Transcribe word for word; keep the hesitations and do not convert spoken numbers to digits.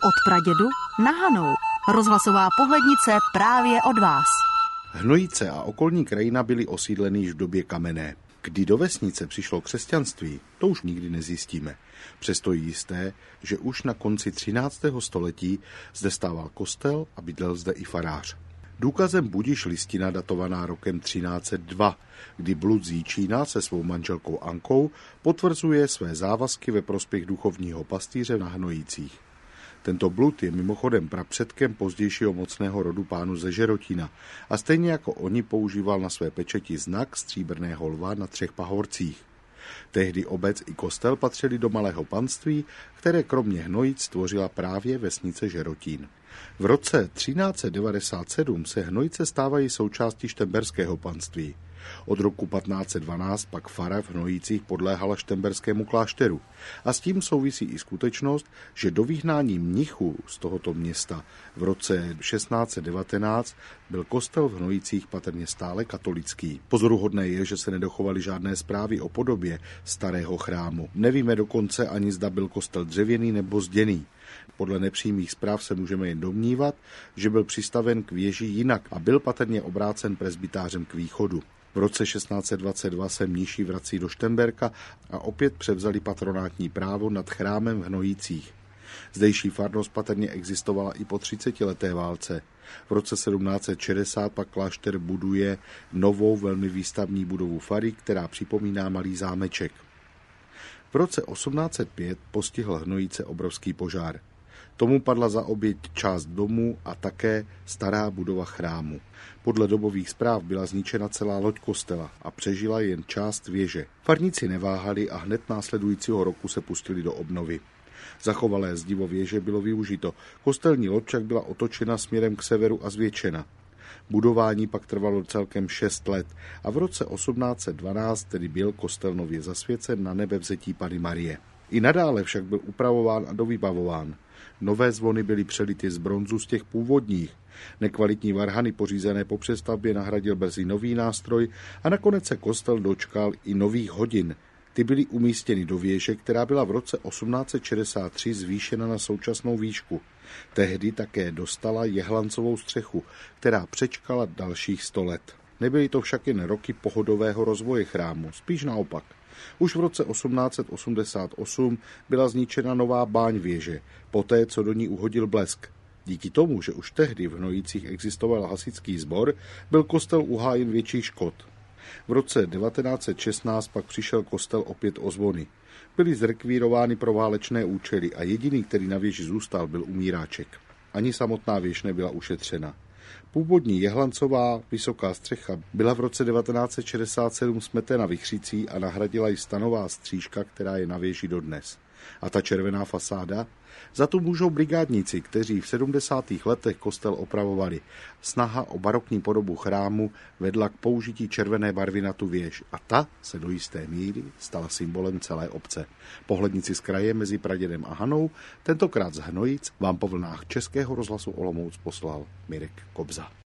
Od pradědu na Hanou. Rozhlasová pohlednice právě od vás. Hnojice a okolní krajina byly osídleny již v době kamenné. Kdy do vesnice přišlo křesťanství, to už nikdy nezjistíme. Přesto je jisté, že už na konci třináctého století zde stával kostel a bydlel zde i farář. Důkazem budiž listina datovaná rokem třináct set dva, kdy Blud z Jičína se svou manželkou Ankou potvrzuje své závazky ve prospěch duchovního pastýře na Hnojicích. Tento Blud je mimochodem prapředkem pozdějšího mocného rodu pánů ze Žerotína a stejně jako oni používal na své pečeti znak stříbrného lva na třech pahorcích. Tehdy obec i kostel patřili do malého panství, které kromě Hnojic tvořila právě vesnice Žerotín. V roce třináct set devadesát sedm se Hnojice stávají součástí štemberského panství. Od roku patnáct set dvanáct pak fara v Hnojicích podléhala štemberskému klášteru a s tím souvisí i skutečnost, že do vyhnání mnichů z tohoto města v roce šestnáct set devatenáct byl kostel v Hnojicích patrně stále katolický. Pozoruhodné je, že se nedochovaly žádné zprávy o podobě starého chrámu. Nevíme dokonce ani, zda byl kostel dřevěný nebo zděný. Podle nepřímých zpráv se můžeme jen domnívat, že byl přistaven k věži jinak a byl patrně obrácen presbytářem k východu. V roce šestnáct set dvacet dva se mniši vrací do Štemberka a opět převzali patronátní právo nad chrámem v Hnojicích. Zdejší farnost patrně existovala i po třicetileté válce. V roce sedmnáct set šedesát pak klášter buduje novou velmi výstavní budovu fary, která připomíná malý zámeček. V roce osmnáct set pět postihl Hnojice obrovský požár. Tomu padla za oběť část domu a také stará budova chrámu. Podle dobových zpráv byla zničena celá loď kostela a přežila jen část věže. Farníci neváhali a hned následujícího roku se pustili do obnovy. Zachovalé zdivo věže bylo využito. Kostelní loď však byla otočena směrem k severu a zvětšena. Budování pak trvalo celkem šest let a v roce osmnáct set dvanáct tedy byl kostel nově zasvěcen na nebevzetí Panny Marie. I nadále však byl upravován a dovybavován. Nové zvony byly přelity z bronzu z těch původních. Nekvalitní varhany pořízené po přestavbě nahradil brzy nový nástroj a nakonec se kostel dočkal i nových hodin. Ty byly umístěny do věže, která byla v roce osmnáct set šedesát tři zvýšena na současnou výšku. Tehdy také dostala jehlancovou střechu, která přečkala dalších sto let. Nebyly to však jen roky pohodového rozvoje chrámu, spíš naopak. Už v roce osmnáct set osmdesát osm byla zničena nová báň věže, poté co do ní uhodil blesk. Díky tomu, že už tehdy v Hnojicích existoval hasičský sbor, byl kostel uhájen větších škod. V roce devatenáct set šestnáct pak přišel kostel opět o zvony. Byly zrekvírovány pro válečné účely a jediný, který na věži zůstal, byl umíráček. Ani samotná věž nebyla ušetřena. Původní jehlancová vysoká střecha byla v roce devatenáct set šedesát sedm smetena vichřicí a nahradila ji stanová střížka, která je na věži dodnes. A ta červená fasáda? Za to můžou brigádníci, kteří v sedmdesátých letech kostel opravovali. Snaha o barokní podobu chrámu vedla k použití červené barvy na tu věž a ta se do jisté míry stala symbolem celé obce. Pohlednici z kraje mezi Pradědem a Hanou, tentokrát z Hnojic, vám po vlnách Českého rozhlasu Olomouc poslal Mirek Kobza.